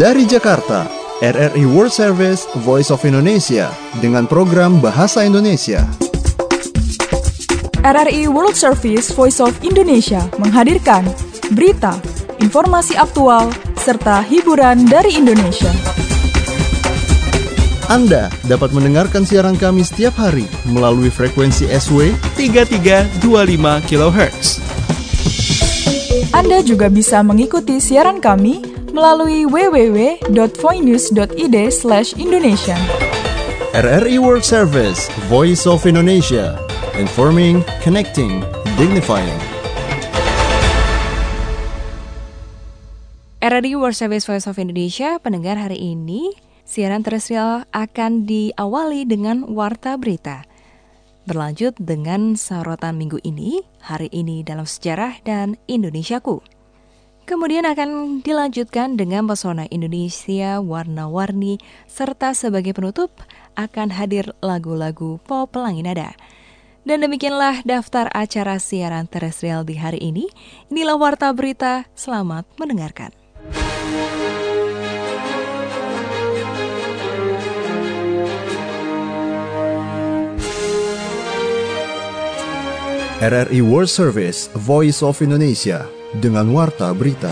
Dari Jakarta, RRI World Service Voice of Indonesia dengan program Bahasa Indonesia. RRI World Service Voice of Indonesia menghadirkan berita, informasi aktual, serta hiburan dari Indonesia. Anda dapat mendengarkan siaran kami setiap hari melalui frekuensi SW 3325 kHz. Anda juga bisa mengikuti siaran kami melalui www.voinews.id/Indonesia. RRI World Service Voice of Indonesia. Informing, connecting, dignifying. RRI World Service Voice of Indonesia, pendengar, hari ini siaran terestrial akan diawali dengan warta berita. Berlanjut dengan sorotan minggu ini, hari ini dalam sejarah dan Indonesiaku. Kemudian akan dilanjutkan dengan pesona Indonesia warna-warni, serta sebagai penutup akan hadir lagu-lagu pop pelangi nada. Dan demikianlah daftar acara siaran terestrial di hari ini. Inilah warta berita, selamat mendengarkan. RRI World Service Voice of Indonesia dengan warta berita.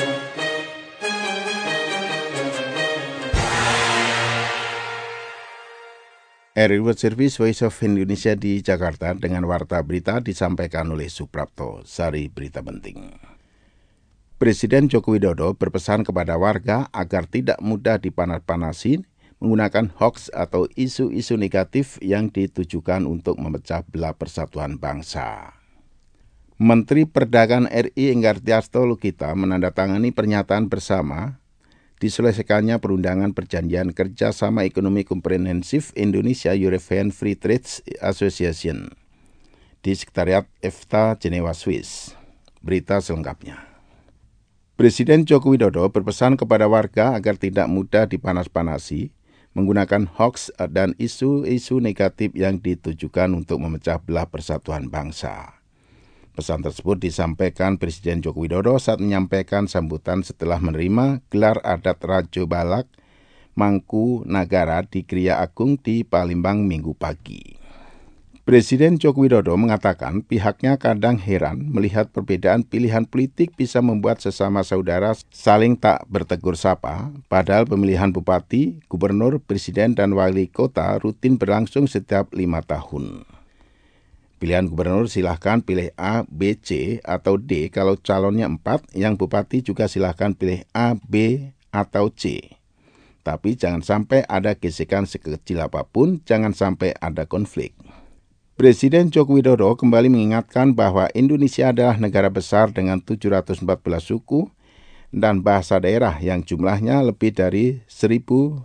RRI World Service Voice of Indonesia di Jakarta dengan warta berita disampaikan oleh Suprapto. Sari berita penting. Presiden Joko Widodo berpesan kepada warga agar tidak mudah dipanas-panasi menggunakan hoaks atau isu-isu negatif yang ditujukan untuk memecah belah persatuan bangsa. Menteri Perdagangan RI Enggartia Stolokita menandatangani pernyataan bersama diselesaikannya perundangan perjanjian kerjasama ekonomi komprehensif Indonesia-European Free Trade Association di Sekretariat EFTA Jenewa, Swiss. Berita selengkapnya. Presiden Joko Widodo berpesan kepada warga agar tidak mudah dipanas-panasi menggunakan hoaks dan isu-isu negatif yang ditujukan untuk memecah belah persatuan bangsa. Pesan tersebut disampaikan Presiden Joko Widodo saat menyampaikan sambutan setelah menerima gelar adat Rajo Balak Mangku Nagara di Kriya Agung di Palembang Minggu pagi. Presiden Joko Widodo mengatakan pihaknya kadang heran melihat perbedaan pilihan politik bisa membuat sesama saudara saling tak bertegur sapa, padahal pemilihan bupati, gubernur, presiden, dan wali kota rutin berlangsung setiap 5 tahun. Pilihan gubernur silahkan pilih A, B, C, atau D kalau calonnya 4, yang bupati juga silahkan pilih A, B, atau C. Tapi jangan sampai ada gesekan sekecil apapun, jangan sampai ada konflik. Presiden Joko Widodo kembali mengingatkan bahwa Indonesia adalah negara besar dengan 714 suku dan bahasa daerah yang jumlahnya lebih dari 1.100.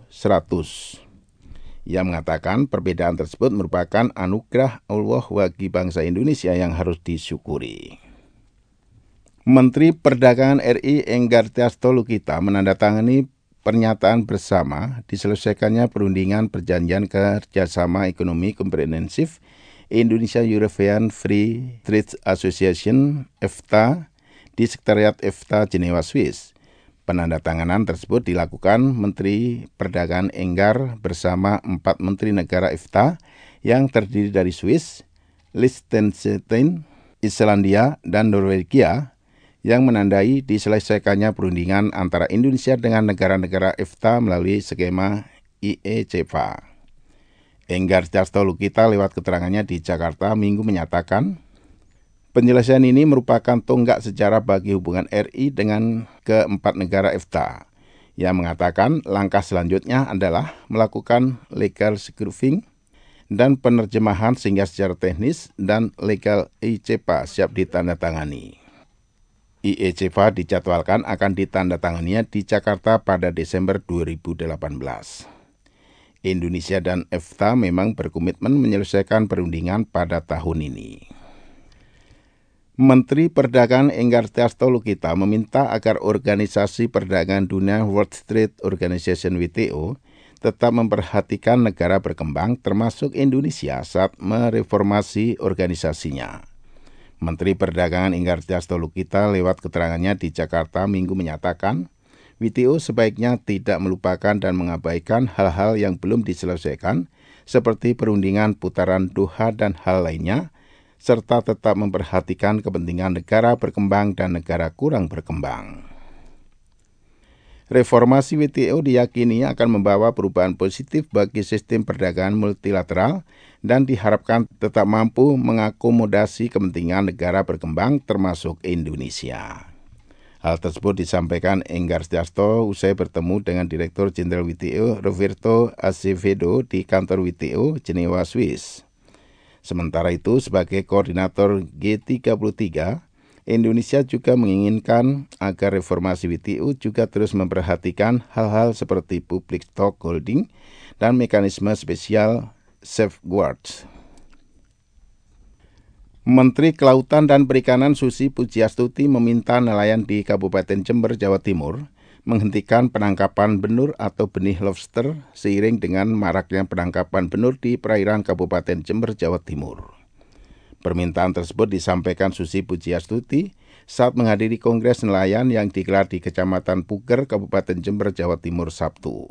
Ia mengatakan perbedaan tersebut merupakan anugerah Allah bagi bangsa Indonesia yang harus disyukuri. Menteri Perdagangan RI Enggartia Stolokita menandatangani pernyataan bersama diselesaikannya perundingan perjanjian kerjasama ekonomi komprehensif Indonesia-European Free Trade Association (EFTA) di Sekretariat EFTA Jenewa, Swiss. Penandatanganan tersebut dilakukan Menteri Perdagangan Enggar bersama 4 menteri negara EFTA yang terdiri dari Swiss, Liechtenstein, Islandia, dan Norwegia yang menandai diselesaikannya perundingan antara Indonesia dengan negara-negara EFTA melalui skema IECFA. Enggartia Stolokita lewat keterangannya di Jakarta Minggu menyatakan, penyelesaian ini merupakan tonggak sejarah bagi hubungan RI dengan keempat negara EFTA. Ia mengatakan langkah selanjutnya adalah melakukan legal screening dan penerjemahan sehingga secara teknis dan legal IECFA siap ditandatangani. IECFA dijadwalkan akan ditandatanganinya di Jakarta pada Desember 2018. Indonesia dan EFTA memang berkomitmen menyelesaikan perundingan pada tahun ini. Menteri Perdagangan Enggartia Stolokita meminta agar Organisasi Perdagangan Dunia World Trade Organization WTO tetap memperhatikan negara berkembang termasuk Indonesia saat mereformasi organisasinya. Menteri Perdagangan Enggartia Stolokita lewat keterangannya di Jakarta Minggu menyatakan, WTO sebaiknya tidak melupakan dan mengabaikan hal-hal yang belum diselesaikan, seperti perundingan putaran Doha dan hal lainnya, serta tetap memperhatikan kepentingan negara berkembang dan negara kurang berkembang. Reformasi WTO diyakini akan membawa perubahan positif bagi sistem perdagangan multilateral dan diharapkan tetap mampu mengakomodasi kepentingan negara berkembang termasuk Indonesia. Hal tersebut disampaikan Enggar Setiarto usai bertemu dengan Direktur Jenderal WTO Roberto Azevedo di kantor WTO Jenewa, Swiss. Sementara itu, sebagai koordinator G33, Indonesia juga menginginkan agar reformasi WTO juga terus memperhatikan hal-hal seperti public stock holding dan mekanisme spesial safeguards. Menteri Kelautan dan Perikanan Susi Pujiastuti meminta nelayan di Kabupaten Jember, Jawa Timur menghentikan penangkapan benur atau benih lobster seiring dengan maraknya penangkapan benur di perairan Kabupaten Jember, Jawa Timur. Permintaan tersebut disampaikan Susi Pujiastuti saat menghadiri Kongres Nelayan yang digelar di Kecamatan Puger, Kabupaten Jember, Jawa Timur, Sabtu.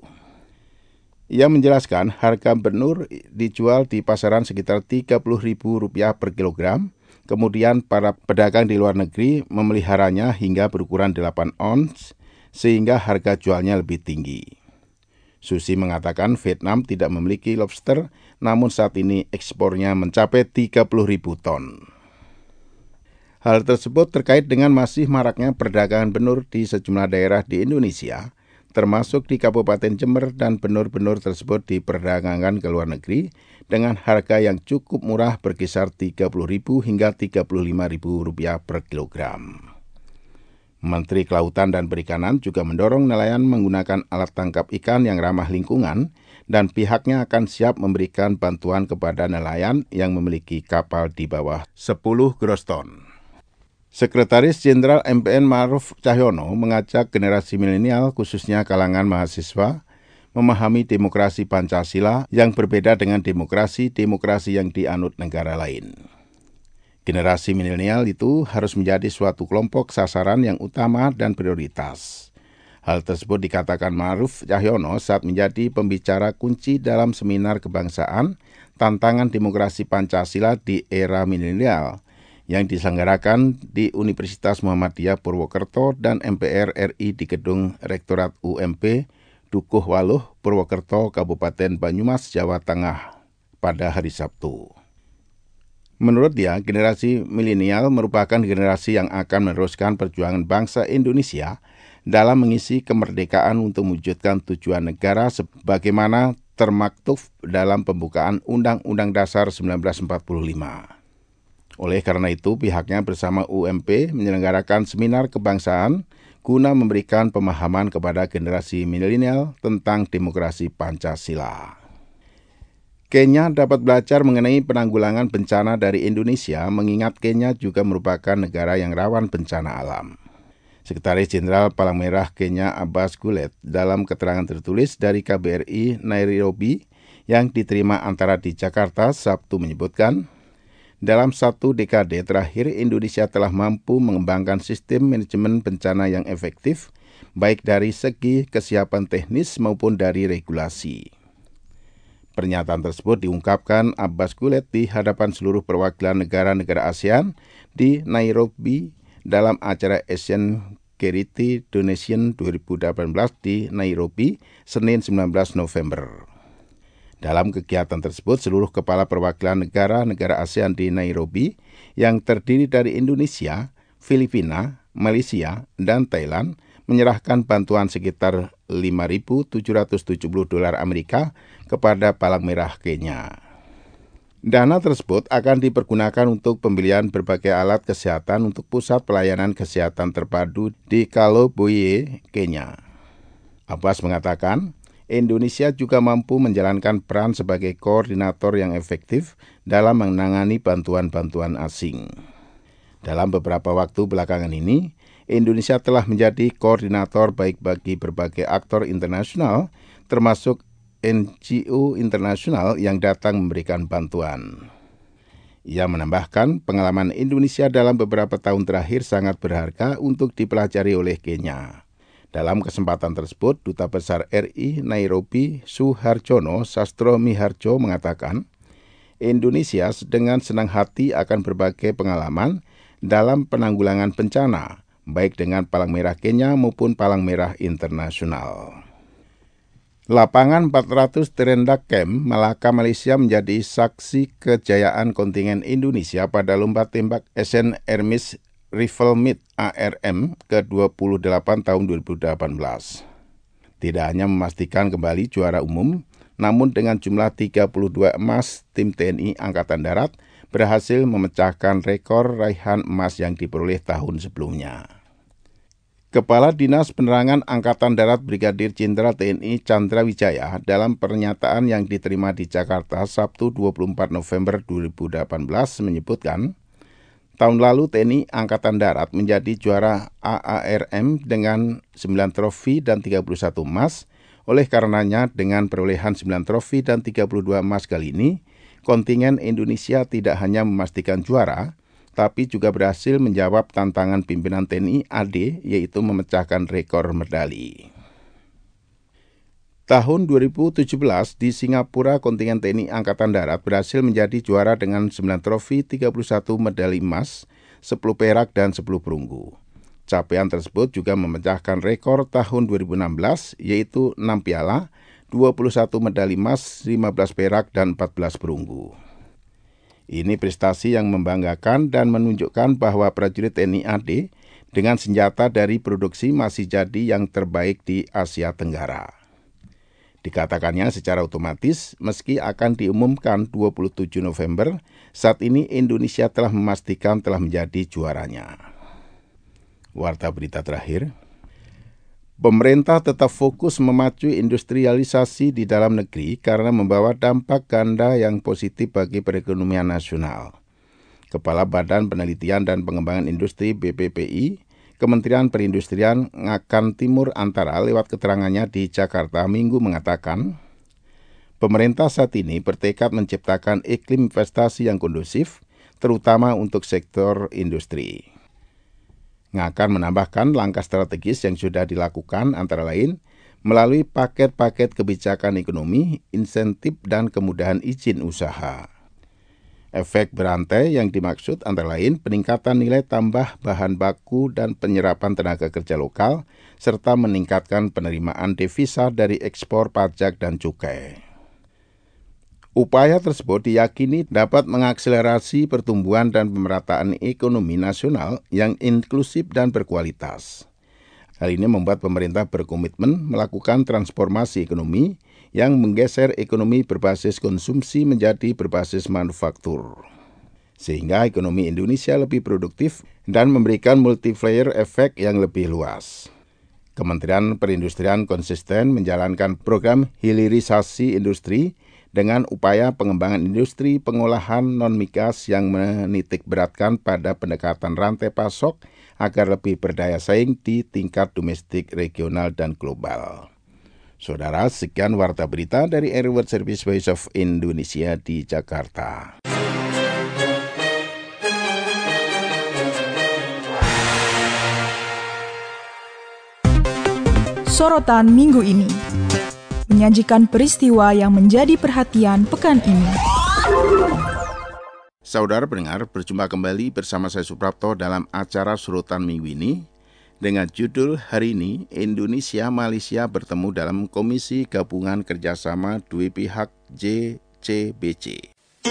Ia menjelaskan harga benur dijual di pasaran sekitar Rp30.000 per kilogram, kemudian para pedagang di luar negeri memeliharanya hingga berukuran 8 ons, sehingga harga jualnya lebih tinggi. Susi mengatakan Vietnam tidak memiliki lobster, namun saat ini ekspornya mencapai 30.000 ton. Hal tersebut terkait dengan masih maraknya perdagangan benur di sejumlah daerah di Indonesia, termasuk di Kabupaten Jember, dan benur-benur tersebut diperdagangkan ke luar negeri dengan harga yang cukup murah berkisar Rp30.000 hingga Rp35.000 per kilogram. Menteri Kelautan dan Perikanan juga mendorong nelayan menggunakan alat tangkap ikan yang ramah lingkungan dan pihaknya akan siap memberikan bantuan kepada nelayan yang memiliki kapal di bawah 10 gross ton. Sekretaris Jenderal MPN Ma'ruf Cahyono mengajak generasi milenial khususnya kalangan mahasiswa memahami demokrasi Pancasila yang berbeda dengan demokrasi yang dianut negara lain. Generasi milenial itu harus menjadi suatu kelompok sasaran yang utama dan prioritas. Hal tersebut dikatakan Ma'ruf Cahyono saat menjadi pembicara kunci dalam seminar kebangsaan Tantangan Demokrasi Pancasila di Era Milenial yang diselenggarakan di Universitas Muhammadiyah Purwokerto dan MPR RI di Gedung Rektorat UMP Dukuh Waluh, Purwokerto, Kabupaten Banyumas, Jawa Tengah pada hari Sabtu. Menurut dia, generasi milenial merupakan generasi yang akan meneruskan perjuangan bangsa Indonesia dalam mengisi kemerdekaan untuk mewujudkan tujuan negara sebagaimana termaktub dalam pembukaan Undang-Undang Dasar 1945. Oleh karena itu, pihaknya bersama UMP menyelenggarakan seminar kebangsaan guna memberikan pemahaman kepada generasi milenial tentang demokrasi Pancasila. Kenya dapat belajar mengenai penanggulangan bencana dari Indonesia, mengingat Kenya juga merupakan negara yang rawan bencana alam. Sekretaris Jenderal Palang Merah Kenya Abbas Gulet dalam keterangan tertulis dari KBRI Nairobi yang diterima antara di Jakarta Sabtu menyebutkan, dalam 1 dekade terakhir, Indonesia telah mampu mengembangkan sistem manajemen bencana yang efektif, baik dari segi kesiapan teknis maupun dari regulasi. Pernyataan tersebut diungkapkan Abbas Gulet di hadapan seluruh perwakilan negara-negara ASEAN di Nairobi dalam acara Asian Security Donation 2018 di Nairobi, Senin 19 November. Dalam kegiatan tersebut, seluruh kepala perwakilan negara-negara ASEAN di Nairobi yang terdiri dari Indonesia, Filipina, Malaysia, dan Thailand menyerahkan bantuan sekitar $5.770 Amerika kepada Palang Merah Kenya. Dana tersebut akan dipergunakan untuk pembelian berbagai alat kesehatan untuk pusat pelayanan kesehatan terpadu di Kaloboye, Kenya. Abbas mengatakan, Indonesia juga mampu menjalankan peran sebagai koordinator yang efektif dalam menangani bantuan-bantuan asing. Dalam beberapa waktu belakangan ini, Indonesia telah menjadi koordinator baik bagi berbagai aktor internasional, termasuk NGO internasional yang datang memberikan bantuan. Ia menambahkan, pengalaman Indonesia dalam beberapa tahun terakhir sangat berharga untuk dipelajari oleh Kenya. Dalam kesempatan tersebut, Duta Besar RI Nairobi Suharjono Sastro Miharjo mengatakan, Indonesia dengan senang hati akan berbagai pengalaman dalam penanggulangan bencana, baik dengan Palang Merah Kenya maupun Palang Merah Internasional. Lapangan 400 Terendak Camp, Malaka, Malaysia menjadi saksi kejayaan kontingen Indonesia pada lomba tembak Asian Armies Rifle Meet ARM ke-28 tahun 2018. Tidak hanya memastikan kembali juara umum, namun dengan jumlah 32 emas, tim TNI Angkatan Darat berhasil memecahkan rekor raihan emas yang diperoleh tahun sebelumnya. Kepala Dinas Penerangan Angkatan Darat Brigadir Jenderal TNI Chandra Wijaya dalam pernyataan yang diterima di Jakarta Sabtu 24 November 2018 menyebutkan, tahun lalu TNI Angkatan Darat menjadi juara AARM dengan 9 trofi dan 31 emas. Oleh karenanya dengan perolehan 9 trofi dan 32 emas kali ini, kontingen Indonesia tidak hanya memastikan juara, tapi juga berhasil menjawab tantangan pimpinan TNI AD, yaitu memecahkan rekor medali. Tahun 2017 di Singapura, kontingen TNI Angkatan Darat berhasil menjadi juara dengan 9 trofi, 31 medali emas, 10 perak, dan 10 perunggu. Capaian tersebut juga memecahkan rekor tahun 2016, yaitu 6 piala, 21 medali emas, 15 perak, dan 14 perunggu. Ini prestasi yang membanggakan dan menunjukkan bahwa prajurit TNI AD dengan senjata dari produksi masih jadi yang terbaik di Asia Tenggara. Dikatakannya secara otomatis, meski akan diumumkan 27 November, saat ini Indonesia telah memastikan telah menjadi juaranya. Warta berita terakhir, pemerintah tetap fokus memacu industrialisasi di dalam negeri karena membawa dampak ganda yang positif bagi perekonomian nasional. Kepala Badan Penelitian dan Pengembangan Industri BPPI, Kementerian Perindustrian Ngakan Timur Antara lewat keterangannya di Jakarta Minggu mengatakan, pemerintah saat ini bertekad menciptakan iklim investasi yang kondusif, terutama untuk sektor industri. Ngakan menambahkan langkah strategis yang sudah dilakukan antara lain melalui paket-paket kebijakan ekonomi, insentif, dan kemudahan izin usaha. Efek berantai yang dimaksud antara lain peningkatan nilai tambah bahan baku dan penyerapan tenaga kerja lokal, serta meningkatkan penerimaan devisa dari ekspor pajak dan cukai. Upaya tersebut diyakini dapat mengakselerasi pertumbuhan dan pemerataan ekonomi nasional yang inklusif dan berkualitas. Hal ini membuat pemerintah berkomitmen melakukan transformasi ekonomi yang menggeser ekonomi berbasis konsumsi menjadi berbasis manufaktur, sehingga ekonomi Indonesia lebih produktif dan memberikan multiplier efek yang lebih luas. Kementerian Perindustrian konsisten menjalankan program hilirisasi industri dengan upaya pengembangan industri pengolahan non-migas yang menitikberatkan pada pendekatan rantai pasok agar lebih berdaya saing di tingkat domestik, regional, dan global. Saudara, sekian warta berita dari Area World Service Voice of Indonesia di Jakarta. Sorotan minggu ini menyajikan peristiwa yang menjadi perhatian pekan ini. Saudara pendengar, berjumpa kembali bersama saya Suprapto dalam acara Sorotan Minggu ini dengan judul hari ini Indonesia-Malaysia bertemu dalam Komisi Gabungan Kerjasama Dua Pihak JCBC.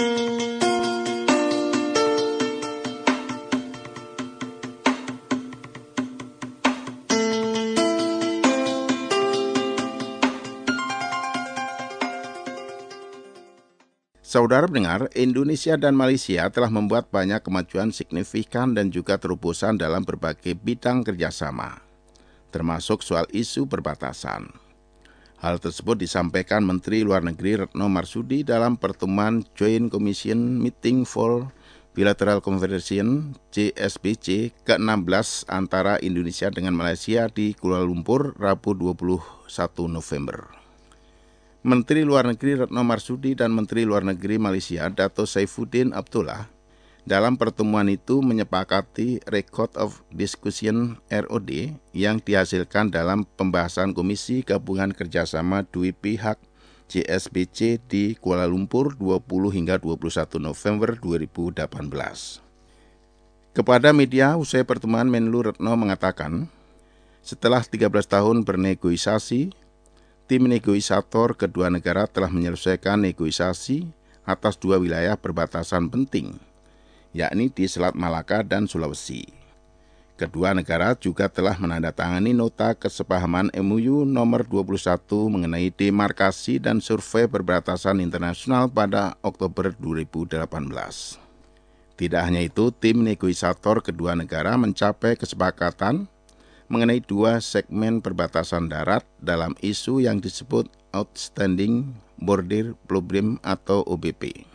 Saudara pendengar, Indonesia dan Malaysia telah membuat banyak kemajuan signifikan dan juga terobosan dalam berbagai bidang kerjasama, termasuk soal isu perbatasan. Hal tersebut disampaikan Menteri Luar Negeri Retno Marsudi dalam pertemuan Joint Commission Meeting for Bilateral Conversation JSBC ke-16 antara Indonesia dengan Malaysia di Kuala Lumpur, Rabu 21 November. Menteri Luar Negeri Retno Marsudi dan Menteri Luar Negeri Malaysia Dato' Saifuddin Abdullah Dalam pertemuan itu menyepakati Record of Discussion ROD yang dihasilkan dalam pembahasan Komisi Gabungan Kerjasama Dua Pihak JSBC di Kuala Lumpur 20 hingga 21 November 2018. Kepada media usai pertemuan, Menlu Retno mengatakan, setelah 13 tahun bernegosiasi, tim negosiator kedua negara telah menyelesaikan negosiasi atas 2 wilayah perbatasan penting, yakni di Selat Malaka dan Sulawesi. Kedua negara juga telah menandatangani nota kesepahaman MOU nomor 21 mengenai demarkasi dan survei perbatasan internasional pada Oktober 2018. Tidak hanya itu, tim negosiator kedua negara mencapai kesepakatan mengenai 2 segmen perbatasan darat dalam isu yang disebut Outstanding Border Problem atau OBP.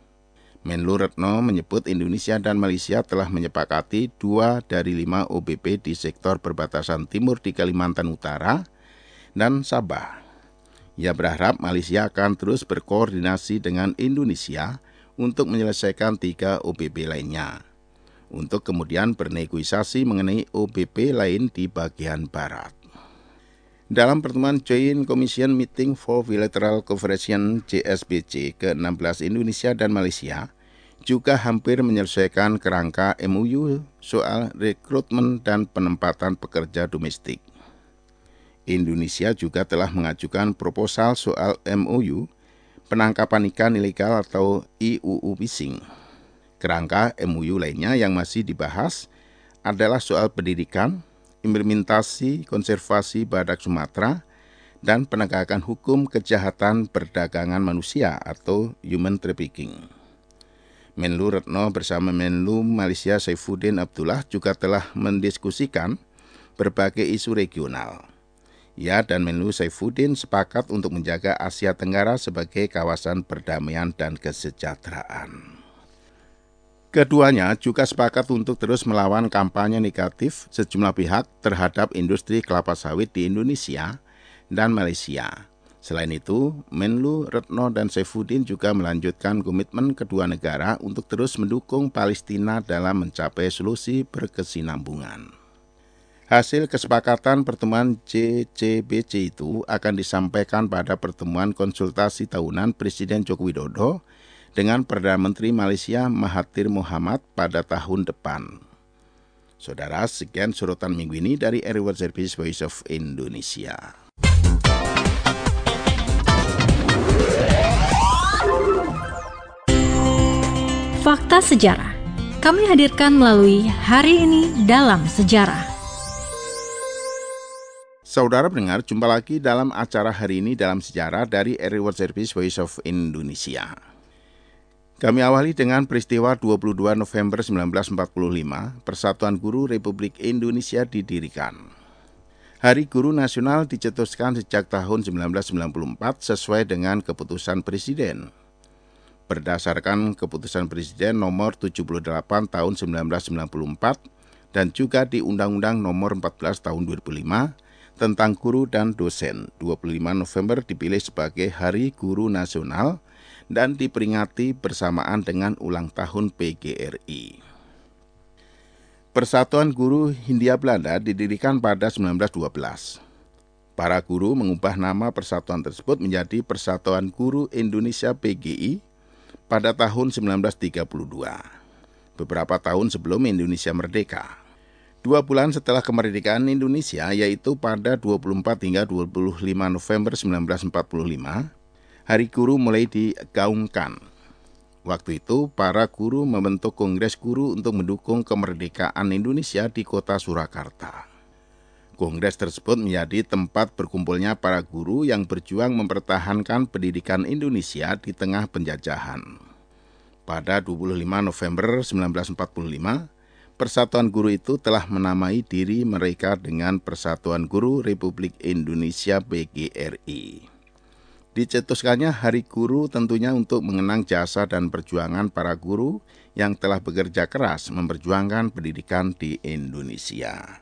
Menlu Retno menyebut Indonesia dan Malaysia telah menyepakati 2 dari 5 OBP di sektor perbatasan timur di Kalimantan Utara dan Sabah. Ia berharap Malaysia akan terus berkoordinasi dengan Indonesia untuk menyelesaikan 3 OBP lainnya, untuk kemudian bernegosiasi mengenai OBP lain di bagian barat. Dalam pertemuan Joint Commission Meeting for Bilateral Cooperation JSBC ke-16 Indonesia dan Malaysia juga hampir menyelesaikan kerangka MOU soal rekrutmen dan penempatan pekerja domestik. Indonesia juga telah mengajukan proposal soal MOU penangkapan ikan ilegal atau IUU Fishing. Kerangka MOU lainnya yang masih dibahas adalah soal pendidikan, implementasi konservasi badak Sumatera, dan penegakan hukum kejahatan perdagangan manusia atau human trafficking. Menlu Retno bersama Menlu Malaysia Saifuddin Abdullah juga telah mendiskusikan berbagai isu regional. Ia dan Menlu Saifuddin sepakat untuk menjaga Asia Tenggara sebagai kawasan perdamaian dan kesejahteraan. Keduanya juga sepakat untuk terus melawan kampanye negatif sejumlah pihak terhadap industri kelapa sawit di Indonesia dan Malaysia. Selain itu, Menlu Retno dan Saifuddin juga melanjutkan komitmen kedua negara untuk terus mendukung Palestina dalam mencapai solusi berkesinambungan. Hasil kesepakatan pertemuan JCBC itu akan disampaikan pada pertemuan konsultasi tahunan Presiden Joko Widodo dengan Perdana Menteri Malaysia Mahathir Mohamad pada tahun depan. Saudara, sekian sorotan minggu ini dari Area World Service Voice of Indonesia. Fakta Sejarah kami hadirkan melalui Hari Ini Dalam Sejarah. Saudara pendengar, jumpa lagi dalam acara Hari Ini Dalam Sejarah dari Area World Service Voice of Indonesia. Kami awali dengan peristiwa 22 November 1945, Persatuan Guru Republik Indonesia didirikan. Hari Guru Nasional dicetuskan sejak tahun 1994 sesuai dengan keputusan Presiden. Berdasarkan keputusan Presiden nomor 78 tahun 1994 dan juga di Undang-Undang nomor 14 tahun 2005 tentang guru dan dosen, 25 November dipilih sebagai Hari Guru Nasional dan diperingati bersamaan dengan ulang tahun PGRI. Persatuan Guru Hindia Belanda didirikan pada 1912. Para guru mengubah nama persatuan tersebut menjadi Persatuan Guru Indonesia PGI pada tahun 1932, beberapa tahun sebelum Indonesia merdeka. 2 bulan setelah kemerdekaan Indonesia, yaitu pada 24 hingga 25 November 1945, Hari Guru mulai digaungkan. Waktu itu, para guru membentuk Kongres Guru untuk mendukung kemerdekaan Indonesia di kota Surakarta. Kongres tersebut menjadi tempat berkumpulnya para guru yang berjuang mempertahankan pendidikan Indonesia di tengah penjajahan. Pada 25 November 1945, Persatuan Guru itu telah menamai diri mereka dengan Persatuan Guru Republik Indonesia PGRI. Dicetuskannya Hari Guru tentunya untuk mengenang jasa dan perjuangan para guru yang telah bekerja keras memperjuangkan pendidikan di Indonesia.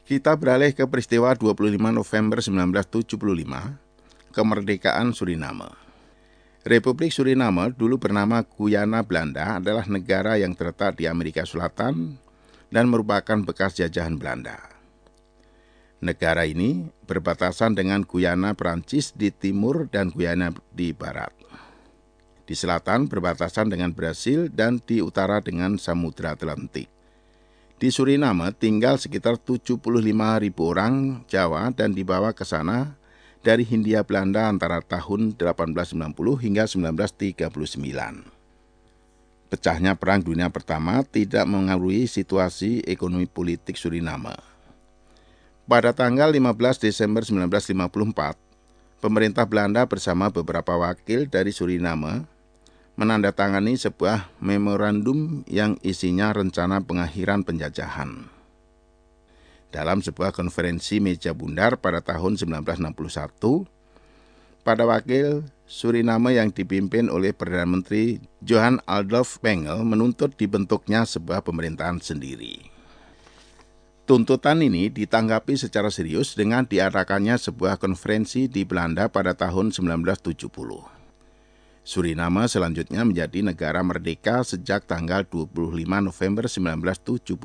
Kita beralih ke peristiwa 25 November 1975, kemerdekaan Suriname. Republik Suriname, dulu bernama Guyana Belanda, adalah negara yang terletak di Amerika Selatan dan merupakan bekas jajahan Belanda. Negara ini berbatasan dengan Guyana Perancis di timur dan Guyana di barat. Di selatan berbatasan dengan Brasil dan di utara dengan Samudra Atlantik. Di Suriname tinggal sekitar 75.000 orang Jawa dan dibawa ke sana dari Hindia Belanda antara tahun 1890 hingga 1939. Pecahnya Perang Dunia Pertama tidak mengaruhi situasi ekonomi politik Suriname. Pada tanggal 15 Desember 1954, pemerintah Belanda bersama beberapa wakil dari Suriname menandatangani sebuah memorandum yang isinya rencana pengakhiran penjajahan. Dalam sebuah konferensi meja bundar pada tahun 1961, pada wakil Suriname yang dipimpin oleh Perdana Menteri Johan Adolf Bengel menuntut dibentuknya sebuah pemerintahan sendiri. Tuntutan ini ditanggapi secara serius dengan diadakannya sebuah konferensi di Belanda pada tahun 1970. Suriname selanjutnya menjadi negara merdeka sejak tanggal 25 November 1975.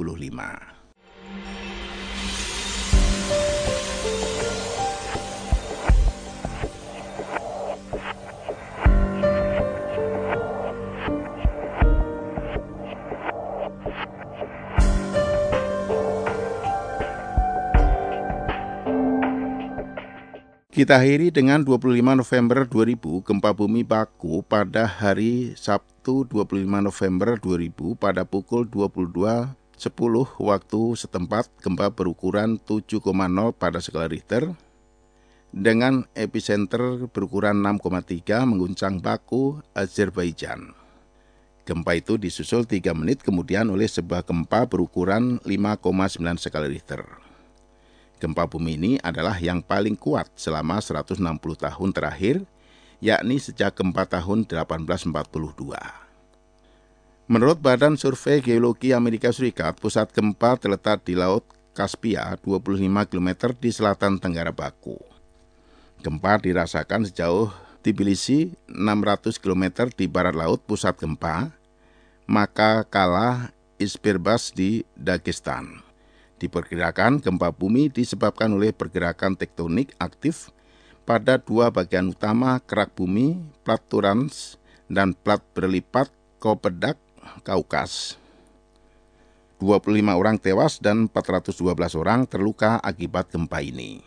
Kita akhiri dengan 25 November 2000, gempa bumi Paku pada hari Sabtu 25 November 2000 pada pukul 22.10 waktu setempat, gempa berukuran 7,0 pada skala Richter dengan epicenter berukuran 6,3 mengguncang Baku, Azerbaijan. Gempa itu disusul 3 menit kemudian oleh sebuah gempa berukuran 5,9 skala Richter. Gempa bumi ini adalah yang paling kuat selama 160 tahun terakhir, yakni sejak gempa tahun 1842. Menurut Badan Survei Geologi Amerika Serikat, pusat gempa terletak di Laut Kaspia, 25 km di selatan tenggara Baku. Gempa dirasakan sejauh Tbilisi, 600 km di barat laut pusat gempa, Makakala, Isbirbas di Dagestan. Diperkirakan gempa bumi disebabkan oleh pergerakan tektonik aktif pada dua bagian utama kerak bumi, plat Turans dan plat berlipat Kopedak, Kaukas. 25 orang tewas dan 412 orang terluka akibat gempa ini.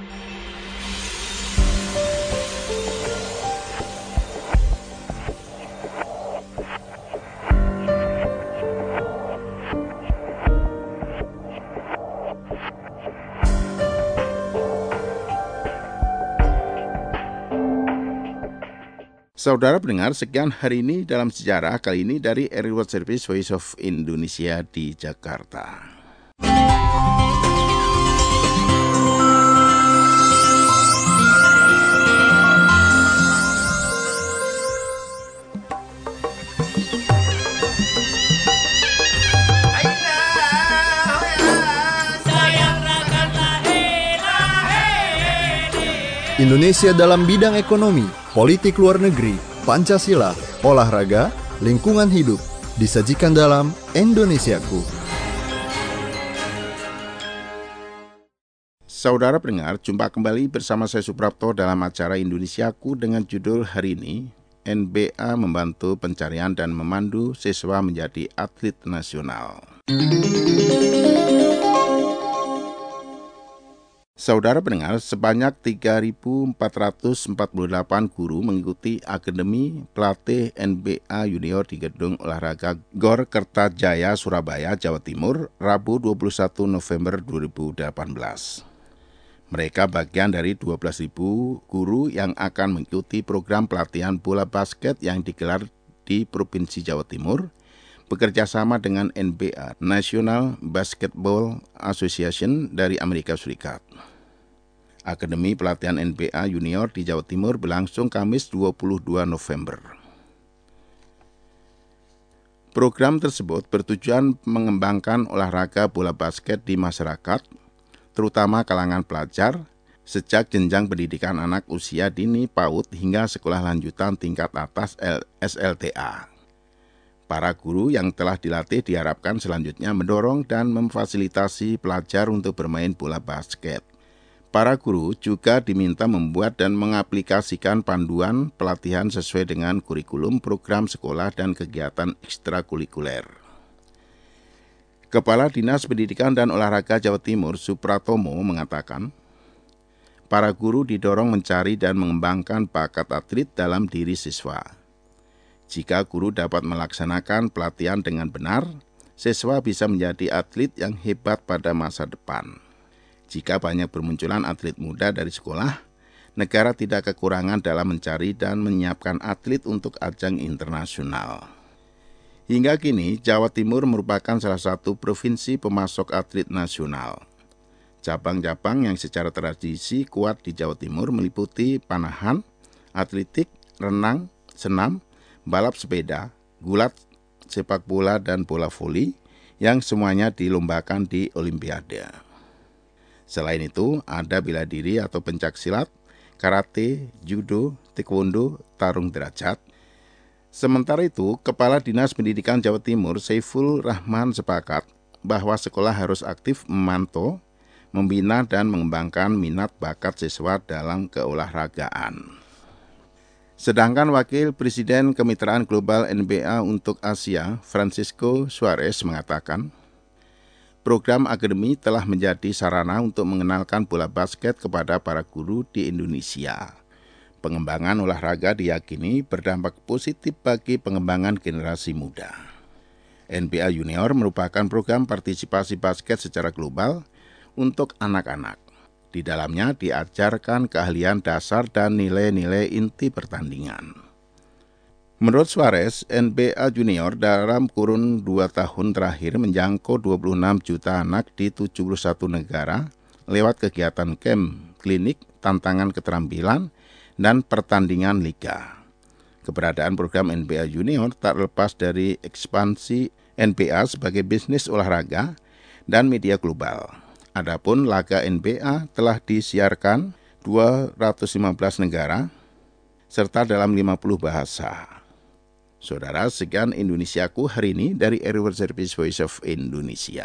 Saudara pendengar, sekian hari ini dalam sejarah, kali ini dari RRI World Service Voice of Indonesia di Jakarta. Indonesia dalam bidang ekonomi, politik luar negeri, Pancasila, olahraga, lingkungan hidup, disajikan dalam Indonesiaku. Saudara pendengar, jumpa kembali bersama saya Suprapto dalam acara Indonesiaku dengan judul hari ini, NBA membantu pencarian dan memandu siswa menjadi atlet nasional. Saudara pendengar, sebanyak 3.448 guru mengikuti Akademi Pelatih NBA Junior di Gedung Olahraga GOR Kertajaya, Surabaya, Jawa Timur, Rabu 21 November 2018. Mereka bagian dari 12.000 guru yang akan mengikuti program pelatihan bola basket yang digelar di Provinsi Jawa Timur, bekerja sama dengan NBA, National Basketball Association dari Amerika Serikat. Akademi Pelatihan NBA Junior di Jawa Timur berlangsung Kamis 22 November. Program tersebut bertujuan mengembangkan olahraga bola basket di masyarakat, terutama kalangan pelajar, sejak jenjang pendidikan anak usia dini PAUD hingga sekolah lanjutan tingkat atas SLTA. Para guru yang telah dilatih diharapkan selanjutnya mendorong dan memfasilitasi pelajar untuk bermain bola basket. Para guru juga diminta membuat dan mengaplikasikan panduan pelatihan sesuai dengan kurikulum program sekolah dan kegiatan ekstrakurikuler. Kepala Dinas Pendidikan dan Olahraga Jawa Timur, Supratomo, mengatakan, para guru didorong mencari dan mengembangkan bakat atlet dalam diri siswa. Jika guru dapat melaksanakan pelatihan dengan benar, siswa bisa menjadi atlet yang hebat pada masa depan. Jika banyak bermunculan atlet muda dari sekolah, negara tidak kekurangan dalam mencari dan menyiapkan atlet untuk ajang internasional. Hingga kini, Jawa Timur merupakan salah satu provinsi pemasok atlet nasional. Cabang-cabang yang secara tradisi kuat di Jawa Timur meliputi panahan, atletik, renang, senam, balap sepeda, gulat, sepak bola, dan bola voli yang semuanya dilombakan di Olimpiade. Selain itu, ada bela diri atau pencaksilat, karate, judo, taekwondo, tarung derajat. Sementara itu, Kepala Dinas Pendidikan Jawa Timur, Saiful Rahman, sepakat bahwa sekolah harus aktif memantau, membina, dan mengembangkan minat bakat siswa dalam keolahragaan. Sedangkan Wakil Presiden Kemitraan Global NBA untuk Asia, Francisco Suarez, mengatakan, program akademi telah menjadi sarana untuk mengenalkan bola basket kepada para guru di Indonesia. Pengembangan olahraga diyakini berdampak positif bagi pengembangan generasi muda. NBA Junior merupakan program partisipasi basket secara global untuk anak-anak. Di dalamnya diajarkan keahlian dasar dan nilai-nilai inti pertandingan. Menurut Suarez, NBA Junior dalam kurun 2 tahun terakhir menjangkau 26 juta anak di 71 negara lewat kegiatan camp, klinik, tantangan keterampilan, dan pertandingan liga. Keberadaan program NBA Junior tak lepas dari ekspansi NBA sebagai bisnis olahraga dan media global. Adapun laga NBA telah disiarkan 215 negara serta dalam 50 bahasa. Saudara, sekian Indonesiaku hari ini dari Area World Service Voice of Indonesia.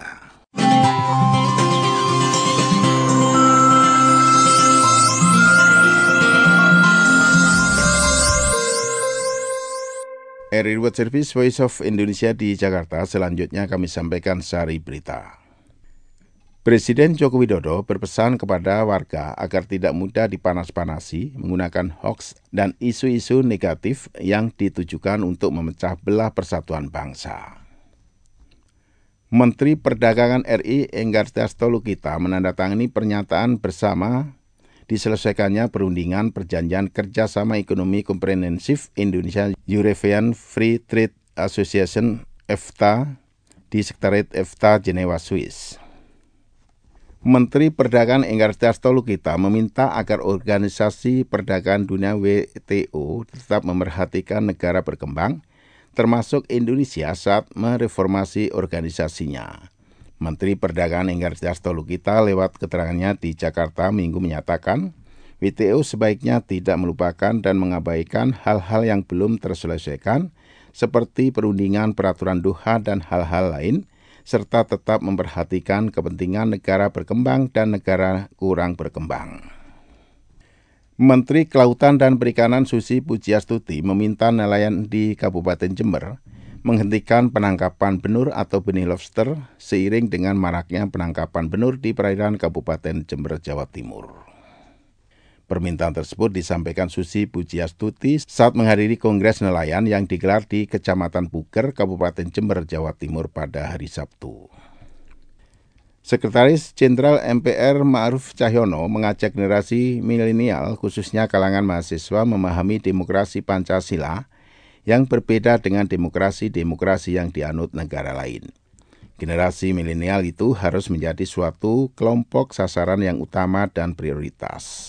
Area World Service Voice of Indonesia di Jakarta, selanjutnya kami sampaikan sari berita. Presiden Joko Widodo berpesan kepada warga agar tidak mudah dipanas-panasi menggunakan hoaks dan isu-isu negatif yang ditujukan untuk memecah belah persatuan bangsa. Menteri Perdagangan RI Enggartia Stolokita menandatangani pernyataan bersama diselesaikannya perundingan perjanjian kerjasama ekonomi komprehensif Indonesia-Eurasian Free Trade Association (EFTA) di Sekretariat EFTA Jenewa, Swiss. Menteri Perdagangan Enggartia Stolokita meminta agar Organisasi Perdagangan Dunia WTO tetap memerhatikan negara berkembang, termasuk Indonesia saat mereformasi organisasinya. Menteri Perdagangan Enggartia Stolokita lewat keterangannya di Jakarta Minggu menyatakan, WTO sebaiknya tidak melupakan dan mengabaikan hal-hal yang belum terselesaikan, seperti perundingan peraturan Doha dan hal-hal lain, serta tetap memperhatikan kepentingan negara berkembang dan negara kurang berkembang. Menteri Kelautan dan Perikanan Susi Pujiastuti meminta nelayan di Kabupaten Jember menghentikan penangkapan benur atau benih lobster seiring dengan maraknya penangkapan benur di perairan Kabupaten Jember, Jawa Timur. Permintaan tersebut disampaikan Susi Pujiastuti saat menghadiri Kongres Nelayan yang digelar di Kecamatan Puker, Kabupaten Jember, Jawa Timur pada hari Sabtu. Sekretaris Jenderal MPR Ma'ruf Cahyono mengajak generasi milenial, khususnya kalangan mahasiswa, memahami demokrasi Pancasila yang berbeda dengan demokrasi-demokrasi yang dianut negara lain. Generasi milenial itu harus menjadi suatu kelompok sasaran yang utama dan prioritas.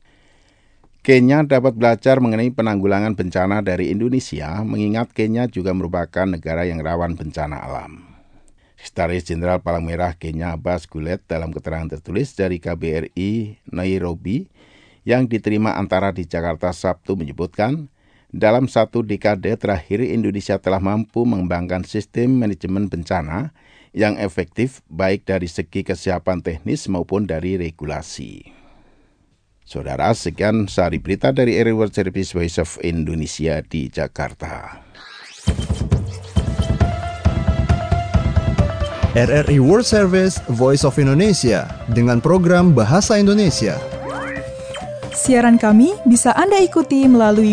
Kenya dapat belajar mengenai penanggulangan bencana dari Indonesia, mengingat Kenya juga merupakan negara yang rawan bencana alam. Sekretaris Jenderal Palang Merah Kenya Abbas Gulet dalam keterangan tertulis dari KBRI Nairobi yang diterima Antara di Jakarta Sabtu menyebutkan, dalam 1 dekade terakhir Indonesia telah mampu mengembangkan sistem manajemen bencana yang efektif baik dari segi kesiapan teknis maupun dari regulasi. Saudara, sekian sehari berita dari RRI World Service Voice of Indonesia di Jakarta. RRI World Service Voice of Indonesia dengan program Bahasa Indonesia. Siaran kami bisa Anda ikuti melalui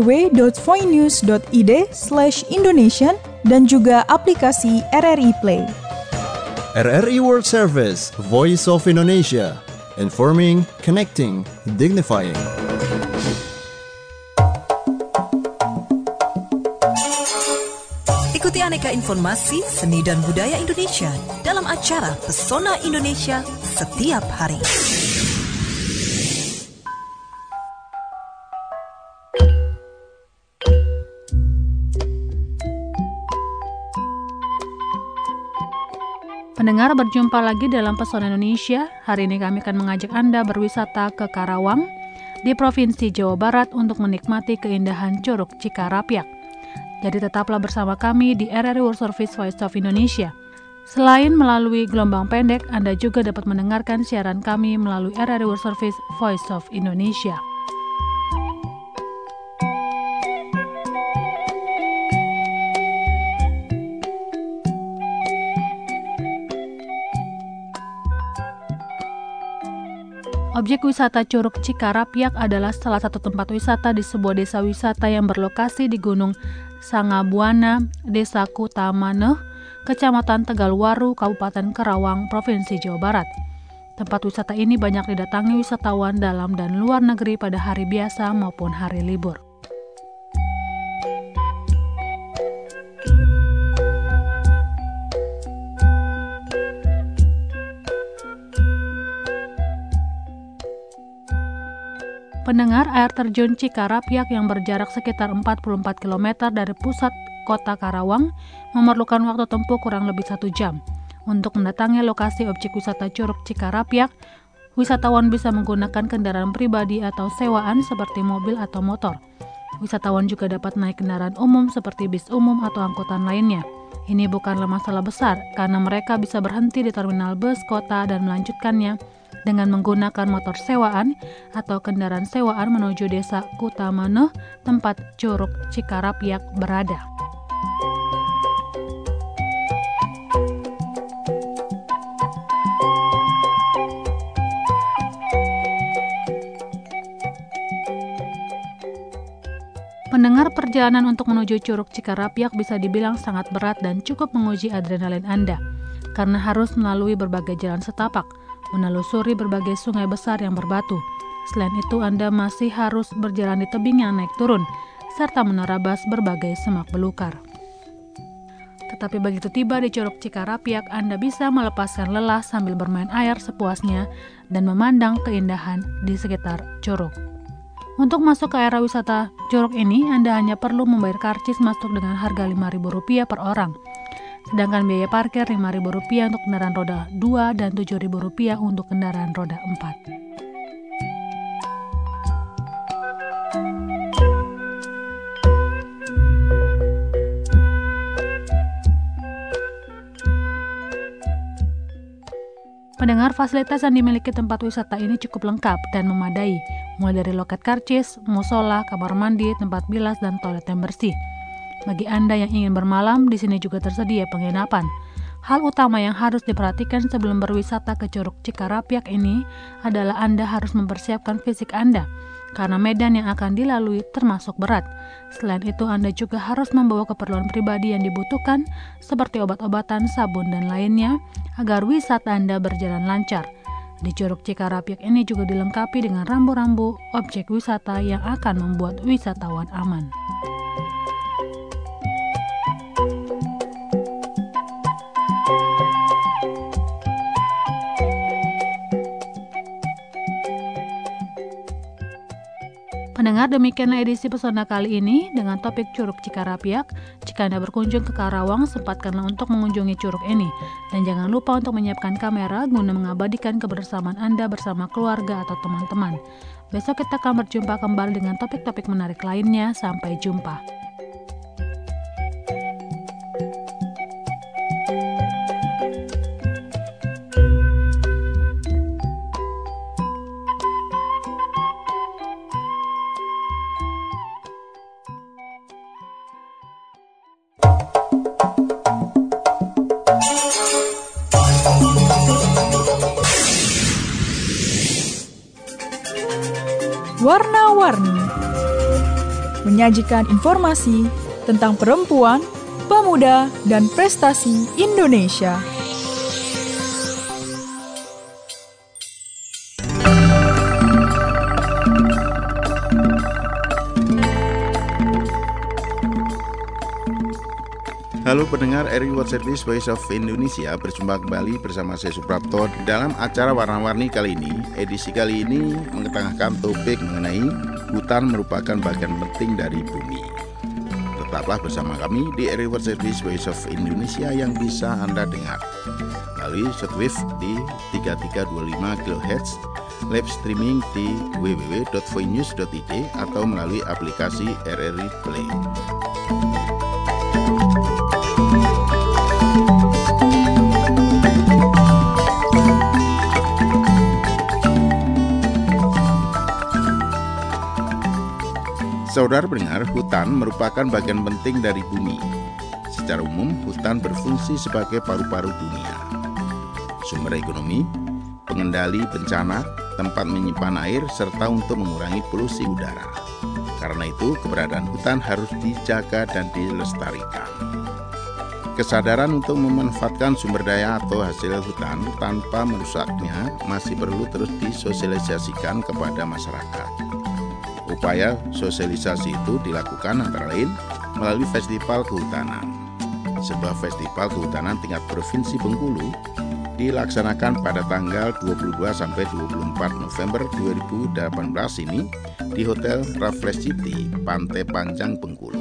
www.voinews.id/Indonesian dan juga aplikasi RRI Play. RRI World Service Voice of Indonesia. Informing, connecting, dignifying. Ikuti aneka informasi seni dan budaya Indonesia dalam acara Pesona Indonesia setiap hari. Pendengar, berjumpa lagi dalam Pesona Indonesia. Hari ini kami akan mengajak Anda berwisata ke Karawang di Provinsi Jawa Barat untuk menikmati keindahan Curug Cikarapyak. Jadi tetaplah bersama kami di RRI World Service Voice of Indonesia. Selain melalui gelombang pendek, Anda juga dapat mendengarkan siaran kami melalui RRI World Service Voice of Indonesia. Objek wisata Curug Cikarapyak adalah salah satu tempat wisata di sebuah desa wisata yang berlokasi di Gunung Sangabuana, Desa Kutamaneh, Kecamatan Tegalwaru, Kabupaten Karawang, Provinsi Jawa Barat. Tempat wisata ini banyak didatangi wisatawan dalam dan luar negeri pada hari biasa maupun hari libur. Pendengar, air terjun Cikarapyak yang berjarak sekitar 44 km dari pusat kota Karawang memerlukan waktu tempuh kurang lebih 1 jam. Untuk mendatangi lokasi objek wisata Curug Cikarapyak, wisatawan bisa menggunakan kendaraan pribadi atau sewaan seperti mobil atau motor. Wisatawan juga dapat naik kendaraan umum seperti bis umum atau angkutan lainnya. Ini bukanlah masalah besar karena mereka bisa berhenti di terminal bus kota dan melanjutkannya dengan menggunakan motor sewaan atau kendaraan sewaan menuju desa Kutamaneh, tempat Curug Cikarapyak berada. Pendengar, perjalanan untuk menuju Curug Cikarapyak bisa dibilang sangat berat dan cukup menguji adrenalin Anda, karena harus melalui berbagai jalan setapak, menelusuri berbagai sungai besar yang berbatu. Selain itu, Anda masih harus berjalan di tebing yang naik turun, serta menerabas berbagai semak belukar. Tetapi begitu tiba di Curug Cikarapyak, Anda bisa melepaskan lelah sambil bermain air sepuasnya dan memandang keindahan di sekitar curug. Untuk masuk ke area wisata curug ini, Anda hanya perlu membayar karcis masuk dengan harga Rp5.000 per orang. Sedangkan biaya parkir Rp5.000 untuk kendaraan roda 2 dan Rp7.000 untuk kendaraan roda 4. Pendengar, fasilitas yang dimiliki tempat wisata ini cukup lengkap dan memadai, mulai dari loket karcis, musola, kamar mandi, tempat bilas, dan toilet yang bersih. Bagi Anda yang ingin bermalam, di sini juga tersedia penginapan. Hal utama yang harus diperhatikan sebelum berwisata ke Curug Cikarapyak ini adalah Anda harus mempersiapkan fisik Anda, karena medan yang akan dilalui termasuk berat. Selain itu, Anda juga harus membawa keperluan pribadi yang dibutuhkan, seperti obat-obatan, sabun, dan lainnya, agar wisata Anda berjalan lancar. Di Curug Cikarapyak ini juga dilengkapi dengan rambu-rambu objek wisata yang akan membuat wisatawan aman. Pendengar, demikianlah edisi Pesona kali ini dengan topik Curug Cikarapiak. Jika Anda berkunjung ke Karawang, sempatkanlah untuk mengunjungi curug ini. Dan jangan lupa untuk menyiapkan kamera guna mengabadikan kebersamaan Anda bersama keluarga atau teman-teman. Besok kita akan berjumpa kembali dengan topik-topik menarik lainnya. Sampai jumpa. Warna-warni menyajikan informasi tentang perempuan, pemuda, dan prestasi Indonesia. Halo pendengar RRI World Service Voice of Indonesia, berjumpa kembali bersama saya Suprapto dalam acara Warna-Warni kali ini. Edisi kali ini mengetengahkan topik mengenai hutan merupakan bagian penting dari bumi. Tetaplah bersama kami di RRI World Service Voice of Indonesia yang bisa Anda dengar melalui shortwave di 3325 kHz, live streaming di www.voinews.id atau melalui aplikasi RRI Play. Saudara pendengar, hutan merupakan bagian penting dari bumi. Secara umum, hutan berfungsi sebagai paru-paru dunia. Sumber ekonomi, pengendali bencana, tempat menyimpan air, serta untuk mengurangi polusi udara. Karena itu, keberadaan hutan harus dijaga dan dilestarikan. Kesadaran untuk memanfaatkan sumber daya atau hasil hutan tanpa merusaknya masih perlu terus disosialisasikan kepada masyarakat. Upaya sosialisasi itu dilakukan antara lain melalui Festival Kehutanan. Sebuah festival kehutanan tingkat Provinsi Bengkulu dilaksanakan pada tanggal 22 sampai 24 November 2018 ini di Hotel Raffles City, Pantai Panjang, Bengkulu.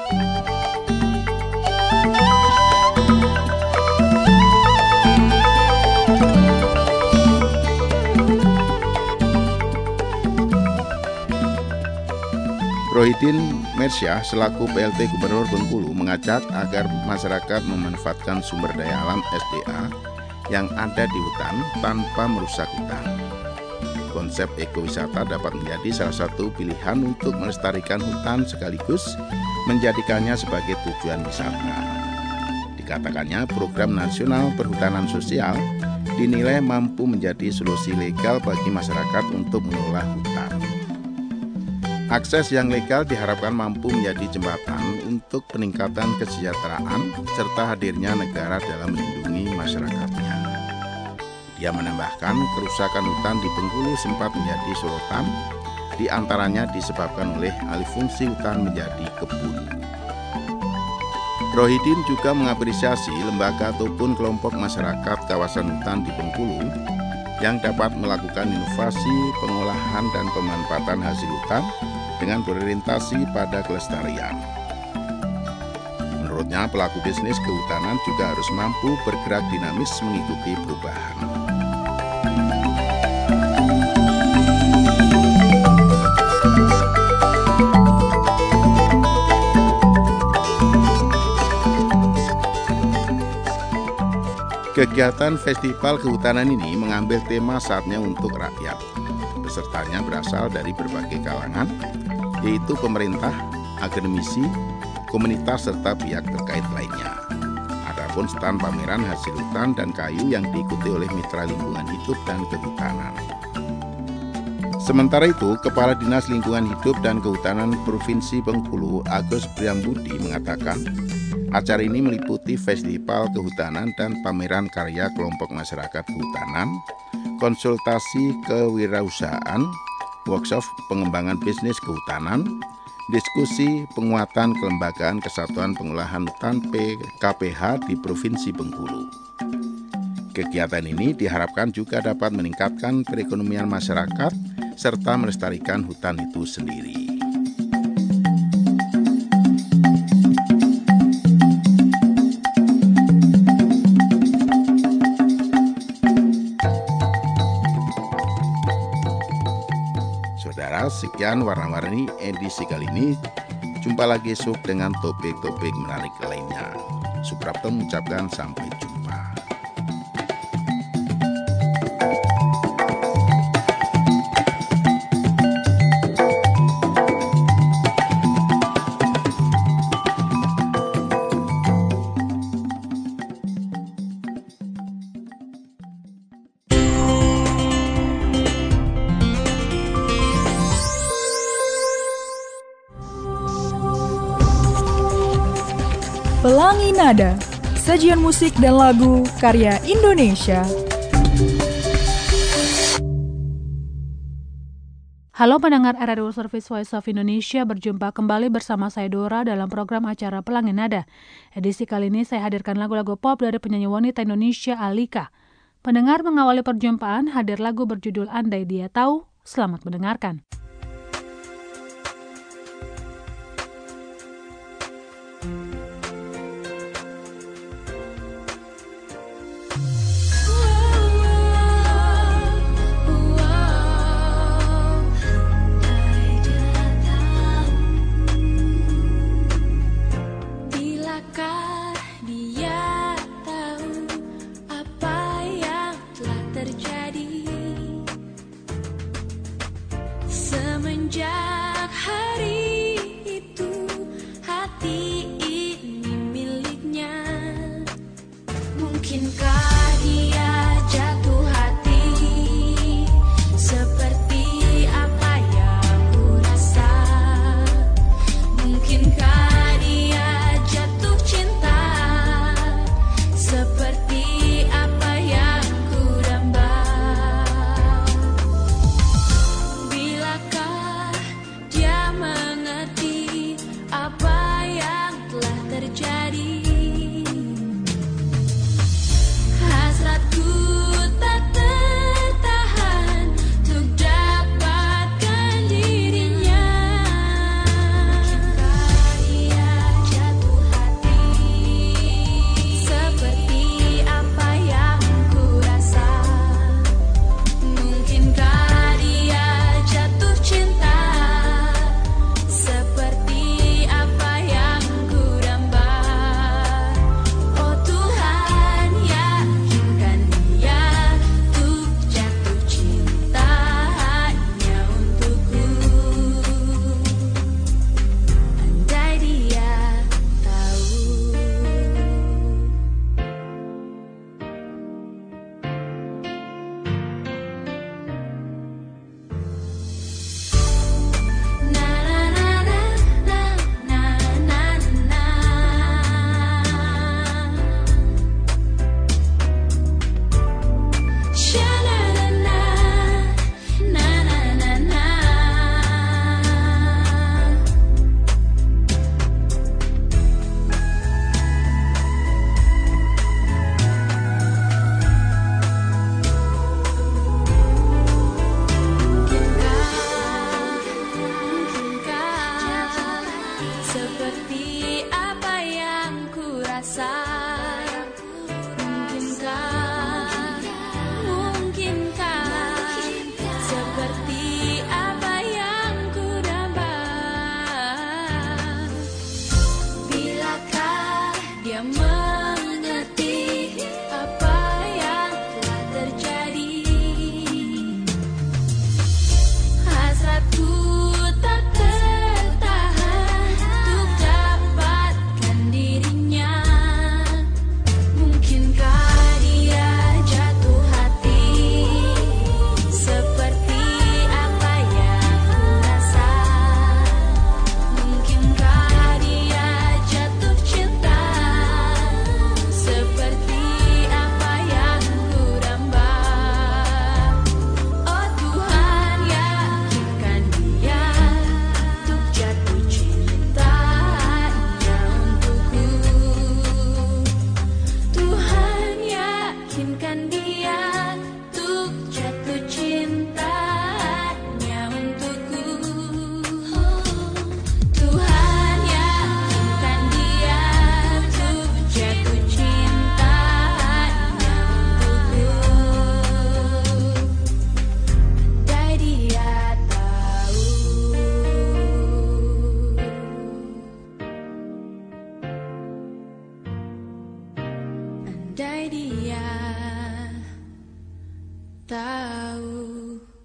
Rohidin Mersyah selaku PLT Gubernur Bengkulu mengajak agar masyarakat memanfaatkan sumber daya alam SDA yang ada di hutan tanpa merusak hutan. Konsep ekowisata dapat menjadi salah satu pilihan untuk melestarikan hutan sekaligus menjadikannya sebagai tujuan wisata. Dikatakannya program nasional perhutanan sosial dinilai mampu menjadi solusi legal bagi masyarakat untuk mengelola hutan. Akses yang legal diharapkan mampu menjadi jembatan untuk peningkatan kesejahteraan serta hadirnya negara dalam melindungi masyarakatnya. Dia menambahkan kerusakan hutan di Bengkulu sempat menjadi sorotan, di antaranya disebabkan oleh alih fungsi hutan menjadi kebun. Rohidin juga mengapresiasi lembaga ataupun kelompok masyarakat kawasan hutan di Bengkulu yang dapat melakukan inovasi, pengolahan, dan pemanfaatan hasil hutan dengan berorientasi pada kelestarian. Menurutnya, pelaku bisnis kehutanan juga harus mampu bergerak dinamis mengikuti perubahan. Kegiatan Festival Kehutanan ini mengambil tema Saatnya Untuk Rakyat. Pesertanya berasal dari berbagai kalangan, yaitu pemerintah, akademisi, komunitas, serta pihak terkait lainnya. Adapun stand pameran hasil hutan dan kayu yang diikuti oleh mitra lingkungan hidup dan kehutanan. Sementara itu, Kepala Dinas Lingkungan Hidup dan Kehutanan Provinsi Bengkulu, Agus Priambudi, mengatakan acara ini meliputi festival kehutanan dan pameran karya kelompok masyarakat kehutanan, konsultasi kewirausahaan, workshop pengembangan bisnis kehutanan, diskusi penguatan kelembagaan Kesatuan Pengolahan Hutan KPH di Provinsi Bengkulu. Kegiatan ini diharapkan juga dapat meningkatkan perekonomian masyarakat serta melestarikan hutan itu sendiri. Saudara, sekian warna-warni edisi kali ini. Jumpa lagi esok dengan topik-topik menarik lainnya. Suprapto mengucapkan sampai jumpa. Pelangi Nada, sajian musik dan lagu karya Indonesia. Halo pendengar RRI Service Voice of Indonesia, berjumpa kembali bersama saya Dora dalam program acara Pelangi Nada. Edisi kali ini saya hadirkan lagu-lagu pop dari penyanyi wanita Indonesia Alika. Pendengar, mengawali perjumpaan hadir lagu berjudul Andai Dia Tahu. Selamat mendengarkan. Semenjak hari itu hati ini miliknya. Mungkinkah dia jatuh hati seperti apa yang ku rasa? Mungkinkah dia jatuh cinta seperti apa yang ku damba? Bilakah dia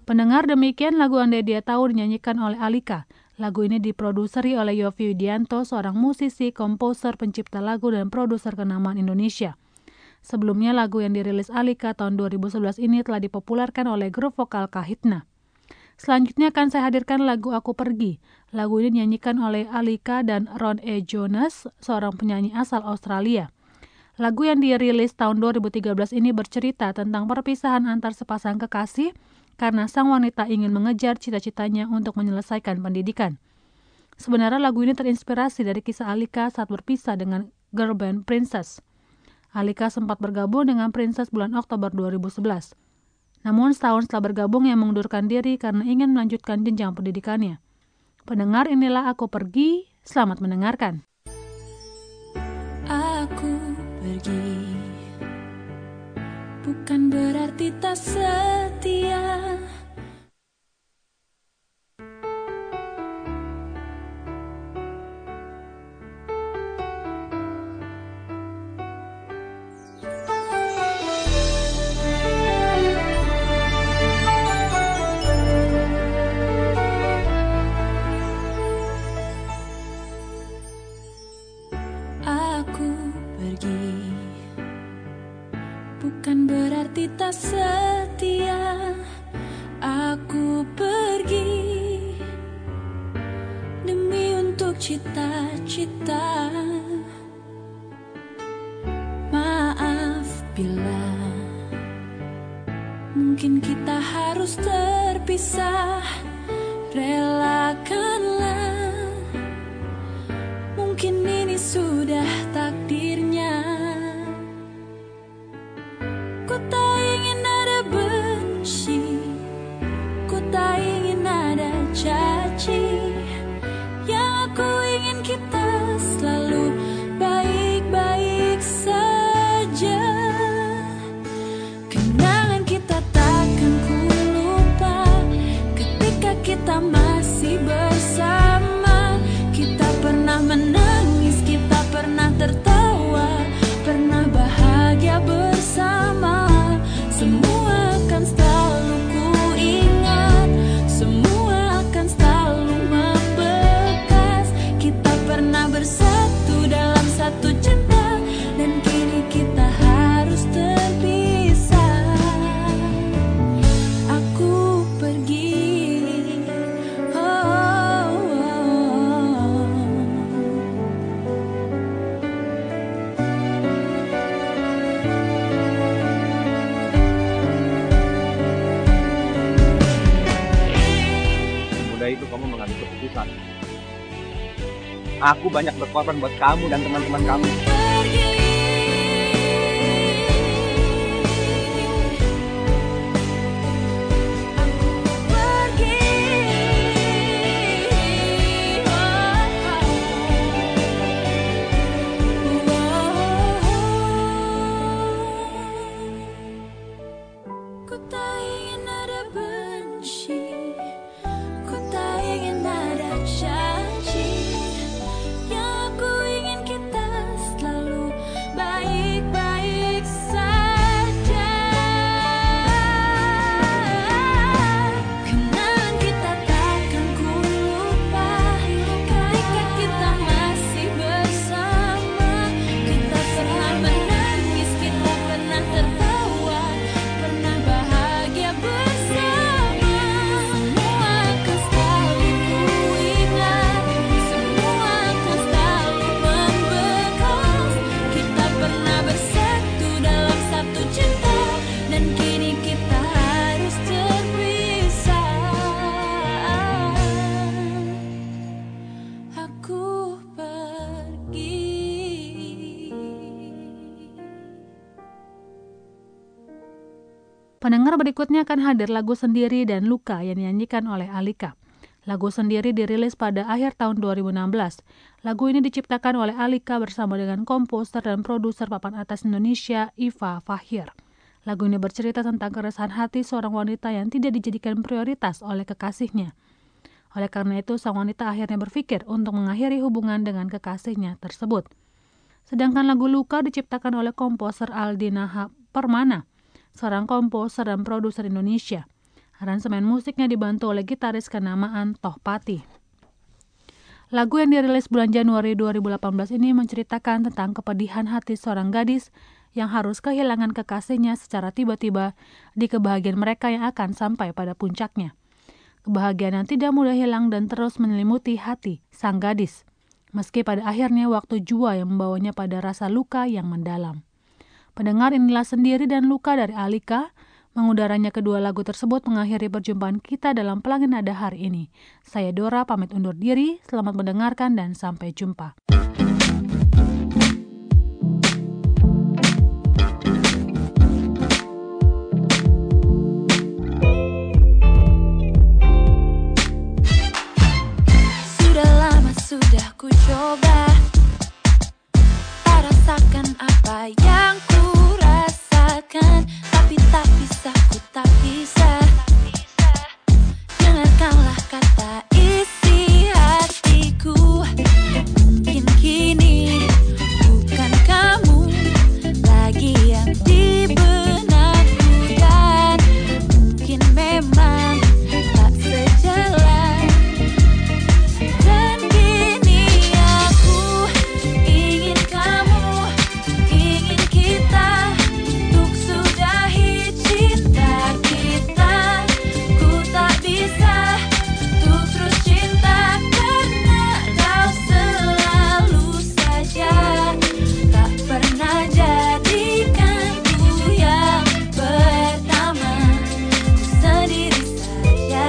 Pendengar, demikian lagu Andai Dia Tahu dinyanyikan oleh Alika. Lagu ini diproduseri oleh Yovie Widianto, seorang musisi, komposer, pencipta lagu, dan produser kenamaan Indonesia. Sebelumnya lagu yang dirilis Alika tahun 2011 ini telah dipopulerkan oleh grup vokal Kahitna. Selanjutnya akan saya hadirkan lagu Aku Pergi. Lagu ini dinyanyikan oleh Alika dan Ron E. Jonas, seorang penyanyi asal Australia. Lagu yang dirilis tahun 2013 ini bercerita tentang perpisahan antar sepasang kekasih karena sang wanita ingin mengejar cita-citanya untuk menyelesaikan pendidikan. Sebenarnya lagu ini terinspirasi dari kisah Alika saat berpisah dengan girl band Princess. Alika sempat bergabung dengan Princess bulan Oktober 2011. Namun setahun setelah bergabung ia mengundurkan diri karena ingin melanjutkan jenjang pendidikannya. Pendengar, inilah Aku Pergi. Selamat mendengarkan. Aku pergi, bukan berarti tak setia. Aku pergi, bukan berarti tak setia. Aku pergi demi untuk cita-cita. Maaf bila mungkin kita harus terpisah. Relakanlah, mungkin ini sudah takdirnya. Ku tak ingin ada benci, ku tak ingin ada caci. Yang aku ingin kita selalu baik-baik saja. Kenangan kita takkan ku lupa ketika kita masih bersama. Kita pernah menangis, kita pernah tertawa, pernah bahagia bersama. Semua akan selalu ku ingat, semua akan selalu membekas. Kita pernah bersatu dalam satu cinta, dan kini kita harus terpisah. Aku pergi, itu kamu mengambil keputusan. Aku banyak berkorban buat kamu dan teman-teman kamu. Ku tak ingin ada benci, ku tak ingin ada caci. Yang aku ingin kita selalu baik-baik saja. Kenangan kita takkan ku lupa ketika kita masih bersama. Kita pernah menangis, kita pernah tertawa, pernah bahagia bersama. Semua akan selalu ku ingat, semua akan selalu membekas. Kita pernah bersatu dalam satu cinta, dan kini kita harus terpisah. Aku pergi. Pendengar, berikutnya akan hadir lagu Sendiri dan Luka yang dinyanyikan oleh Alika. Lagu Sendiri dirilis pada akhir tahun 2016. Lagu ini diciptakan oleh Alika bersama dengan komposer dan produser papan atas Indonesia, Iva Fahir. Lagu ini bercerita tentang keresahan hati seorang wanita yang tidak dijadikan prioritas oleh kekasihnya. Oleh karena itu, sang wanita akhirnya berpikir untuk mengakhiri hubungan dengan kekasihnya tersebut. Sedangkan lagu Luka diciptakan oleh komposer Aldina Permana, seorang komposer dan produser Indonesia. Aransemen musiknya dibantu oleh gitaris kenamaan Tohpati. Lagu yang dirilis bulan Januari 2018 ini menceritakan tentang kepedihan hati seorang gadis yang harus kehilangan kekasihnya secara tiba-tiba di kebahagiaan mereka yang akan sampai pada puncaknya. Kebahagiaan yang tidak mudah hilang dan terus menyelimuti hati sang gadis, meski pada akhirnya waktu jua yang membawanya pada rasa luka yang mendalam. Pendengar, inilah Sendiri dan Luka dari Alika. Mengudaranya kedua lagu tersebut mengakhiri perjumpaan kita dalam Pelangi Nada hari ini. Saya Dora pamit undur diri, selamat mendengarkan dan sampai jumpa. Sudah lama sudah ku coba, tak rasakan apa yang ku rasakan, tapi tak bisa, ku tak bisa. Dengarkanlah kata isi hatiku. Mungkin kini bukan kamu lagi yang di benakku, dan mungkin memang tak sejalan. Dan kini aku ingin kamu, ingin kita untuk sudahi cinta kita. Ku tak bisa untuk terus cinta karena kau selalu saja tak pernah jadikanku yang pertama. Ku sendiri saja.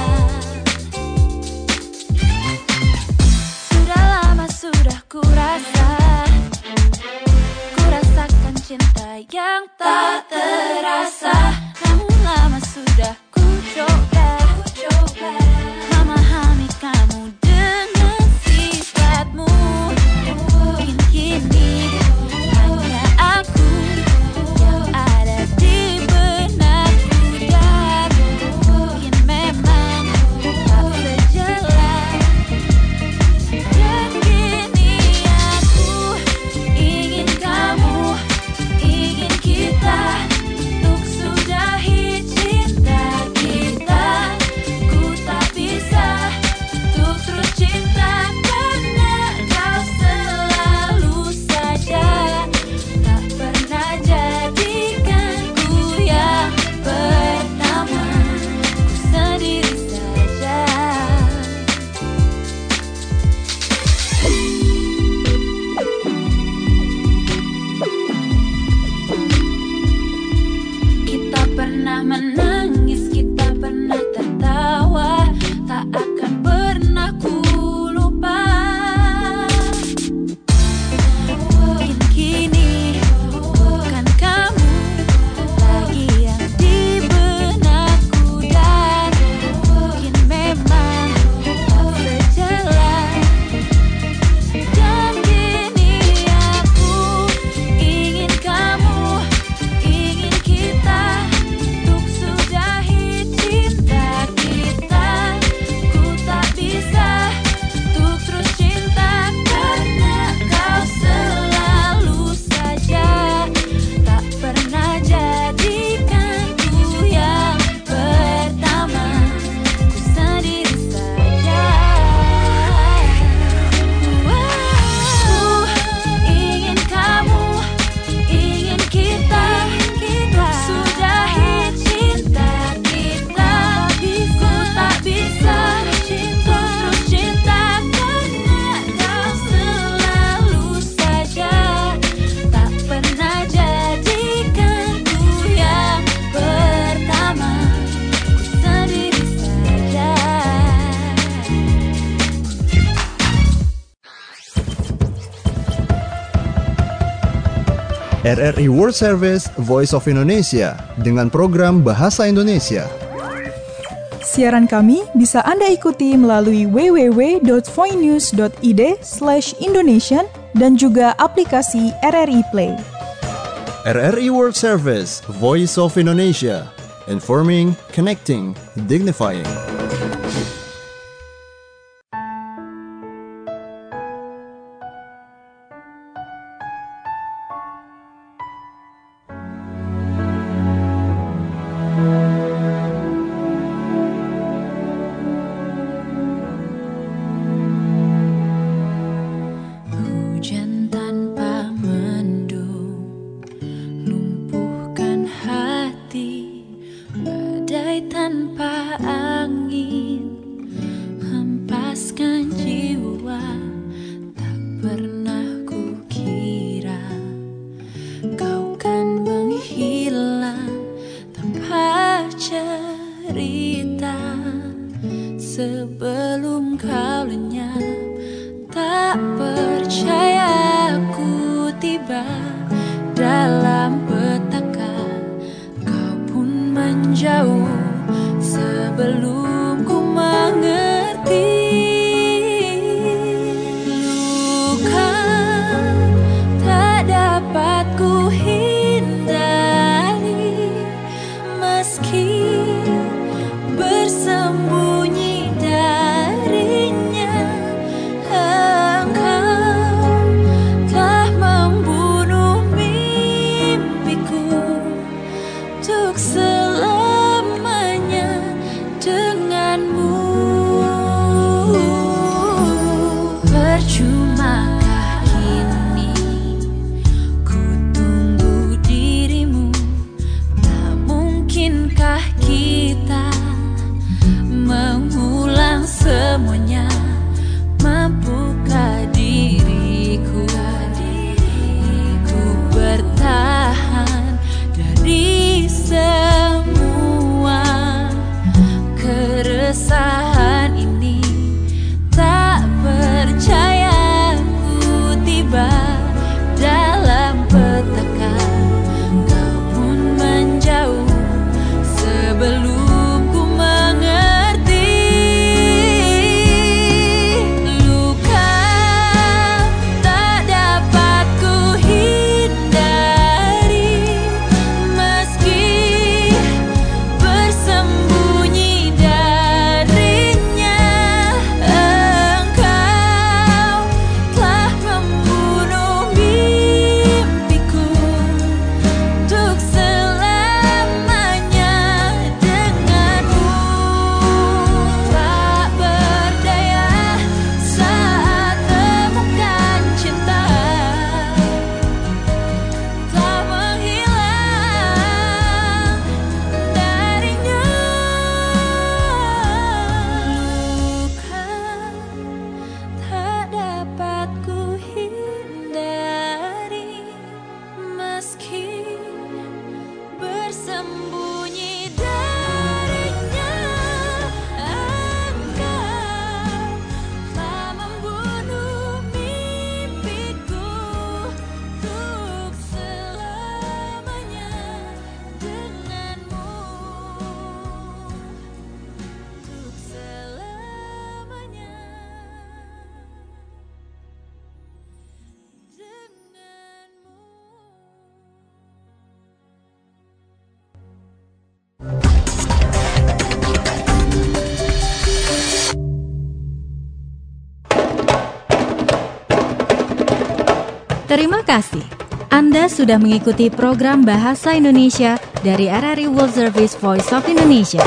Sudah lama sudah ku rasakan cinta yang tak terasa. Namun lama sudah ku coba memahami kamu dengan sifatmu. Mungkin kini hanya aku yang ada di benakku, dan mungkin memang tak sejalan. Dan kini aku ingin kamu, ingin kita untuk sudahi cinta kita. Ku tak bisa untuk terus cinta karena kau selalu saja tak pernah jadikanku yang pertama. Ku sendiri saja. Kita pernah menangis, kita pernah tertawa, tak akan pernah ku lupa. Mungkin kini bukan kamu lagi yang di benakku, dan mungkin memang tak sejalan. Dan kini aku ingin kamu, ingin kita untuk sudahi cinta kita. Ku tak bisa untuk terus cinta karena kau selalu saja tak pernah jadikanku yang pertama. Ku sendiri saja. Ingin kamu, ingin kita sudahi cinta kita. Ku tak bisa untuk terus cinta karena kau selalu saja tak pernah jadikanku yang pertama. Ku sendiri saja. RRI World Service Voice of Indonesia dengan program Bahasa Indonesia. Siaran kami bisa Anda ikuti melalui www.voinews.id/Indonesian dan juga aplikasi RRI Play. RRI World Service Voice of Indonesia. Informing, connecting, dignifying. angin hempaskan jiwa. Tak pernah kukira kau kan menghilang tanpa cerita. Sebelum kau lenyap, tak percaya aku tiba dalam petaka. Kau pun menjauh sebelum ku mengerti. Luka tak dapat ku hindari, meski bersembunyi darinya. Engkau telah membunuh mimpiku untuk selamanya denganmu. Percumakah kini ku tunggu dirimu? Tak mungkinkah kita mengulang semuanya? Mampukah diriku bertahan dari semua keresahan ini? Tak percaya ku tiba dalam petaka. Kau pun menjauh sebelum ku mengerti. Luka tak dapat ku hindari, meski bersembunyi darinya. Engkau telah membunuh mimpiku untuk selamanya denganmu. Tak berdaya saat temukan cinta, tak menghilang darinya. Luka tak dapat ku hindari, meski bersembunyi darinya. Engkau telah membunuh mimpiku untuk selamanya denganmu. Untuk selamanya denganmu. Terima kasih. Anda sudah mengikuti program Bahasa Indonesia dari RRI World Service Voice of Indonesia.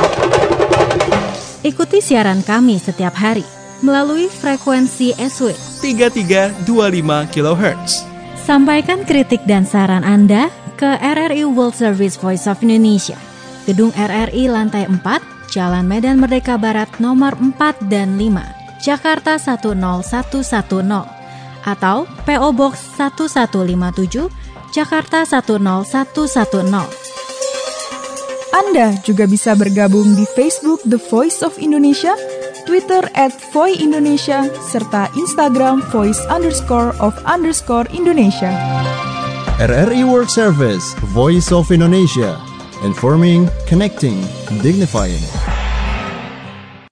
Ikuti siaran kami setiap hari melalui frekuensi SW 3325 kHz. Sampaikan kritik dan saran Anda ke RRI World Service Voice of Indonesia, Gedung RRI Lantai 4, Jalan Medan Merdeka Barat nomor 4 dan 5, Jakarta 10110, atau PO Box 1157, Jakarta 10110. Anda juga bisa bergabung di Facebook The Voice of Indonesia, Twitter @voindonesia, serta Instagram voice_of_Indonesia. RRI World Service, Voice of Indonesia. Informing, connecting, dignifying.